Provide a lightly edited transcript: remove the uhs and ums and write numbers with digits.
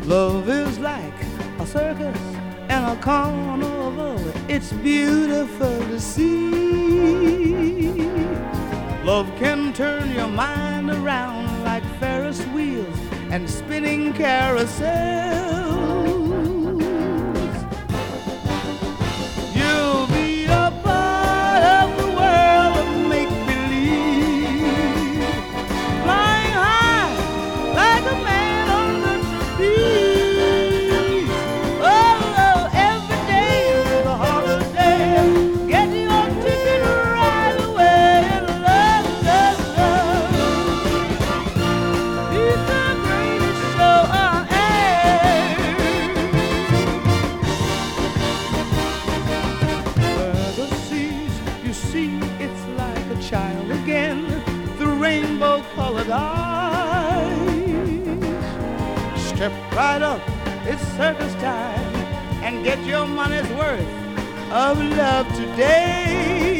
Love is like a circus and a carnival. It's beautiful to see. Love can turn your mind around like Ferris wheels and spinning carousels. You'll be a part of the world of make-believe, flying high like a man on the trapeze. Oh, every day is a holiday. Get your ticket right away. Love, love, love. It's the greatest show on earth. Where the seas, you see, it's like a child again. The rainbow-colored eyes. Step right up, it's circus time, and get your money's worth of love today.